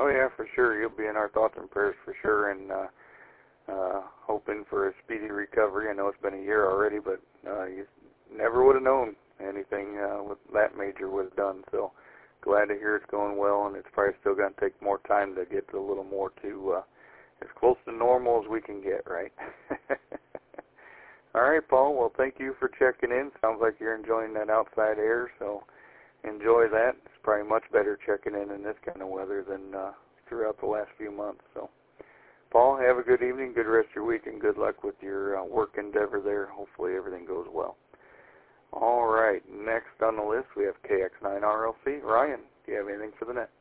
Oh yeah, for sure. You'll be in our thoughts and prayers for sure, and hoping for a speedy recovery. I know it's been a year already, but you never would have known anything with that major was done. So glad to hear it's going well, and it's probably still going to take more time to get a little more to as close to normal as we can get, right? All right, Paul. Well, thank you for checking in. Sounds like you're enjoying that outside air, so enjoy that. It's probably much better checking in this kind of weather than throughout the last few months. So, Paul, have a good evening, good rest of your week, and good luck with your work endeavor there. Hopefully everything goes well. All right, next on the list we have KX9RLC. Ryan, do you have anything for the net?